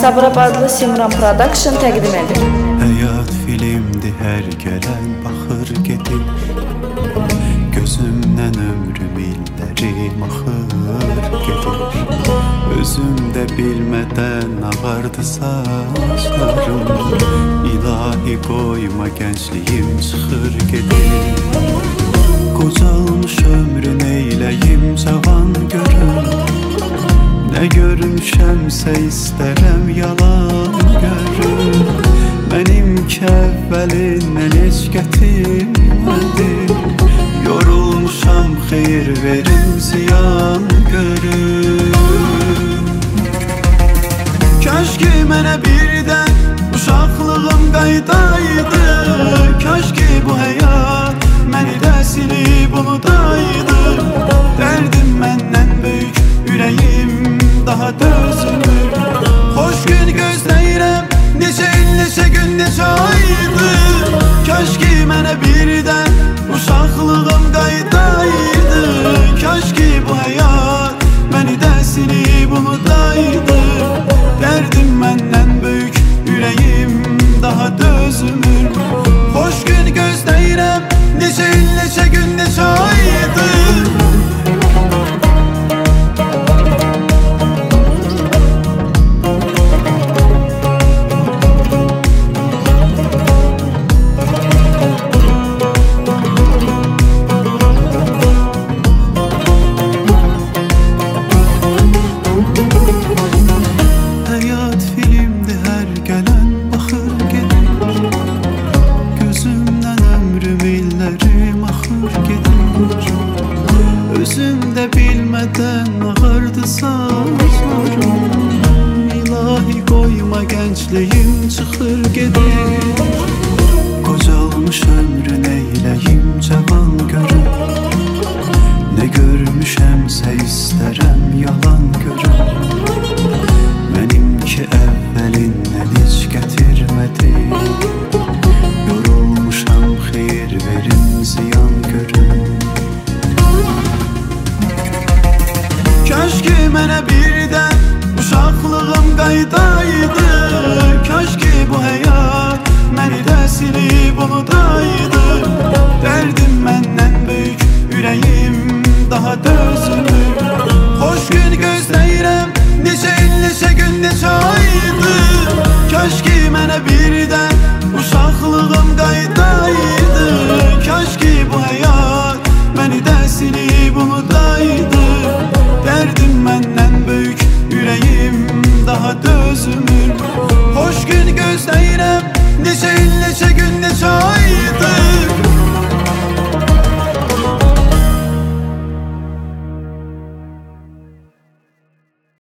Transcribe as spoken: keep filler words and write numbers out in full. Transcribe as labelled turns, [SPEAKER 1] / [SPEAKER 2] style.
[SPEAKER 1] Sabirabadlı Simran Production təqdim edir.
[SPEAKER 2] Həyat filmdi, hər gələn baxır gedir. Gözümdən ömrüm illərim axır gedir. Özümdə bilmədən ağardı saçlarım. İlahi qoyma gəncliyim çıxır gedir. Qocalmış ömrün eyləyim cavan görüm. Nə görmüşəmsə istərəm yalan görüm. Mənim ki əvvəlindən heç gətirmədim. Yorulmuşam xeyir verim ziyan görüm. Kaş ki mənə birdən uşaqlığım qaydaydı. Kaş ki bu həyat məni də silib unudaydı. Dərdim məndən böyük, ürəyim daha dözülür. Xoş gün gözləyirəm, neçə il, neçə gün, neçə aydır. Kaş ki mənə birdən uşaqlığım qaydaydı. Kaş ki bu həyat məni də silib unudaydı. Dərdim məndən böyük, ürəyim daha dözülür. Xoş gün gözləyirəm, neçə il, neçə gün, neçə aydır. Özümdə bilmədən ağardı saçlarım. İlahi qoyma gəncliyim çıxır gedir. Qocalmış ömrün eyləyim cavan görüm. Nə görmüşəmsə istərəm yalan görüm. Mənim ki əvvəlindən heç gətirmədim. Yorulmuşam xeyir verim ziyan görüm. Kaş ki mənə birdən uşaqlığım qaydaydı. Kaş ki bu həyat məni də silib unudaydı. Dərdim məndən böyük, ürəyim daha dözülür. Xoş gün gözləyirəm, neçə il, neçə gün, neçə aydır. Kaş ki mənə birdən uşaqlığım qaydaydı. Kaş ki bu həyat məni də silib unudaydı. Dərdim məndən böyük, ürəyim daha dözülür. Xoş gün gözləyirəm, neçə il, neçə gün, neçə aydır.